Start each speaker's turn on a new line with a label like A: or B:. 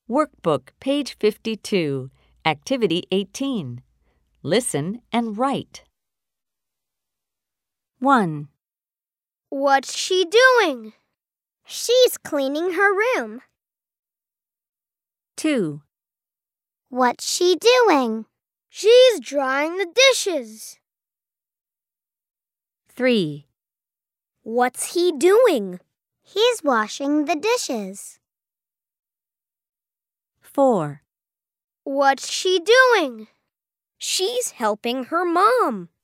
A: Workbook, page 52, Activity 18. Listen and write. 1,
B: What's she doing?
C: She's cleaning her room.
A: 2,
C: What's she doing?
B: She's drying the dishes.
A: 3,
B: What's he doing?
C: He's washing the dishes.
A: 4,
B: What's she doing? She's helping her mom.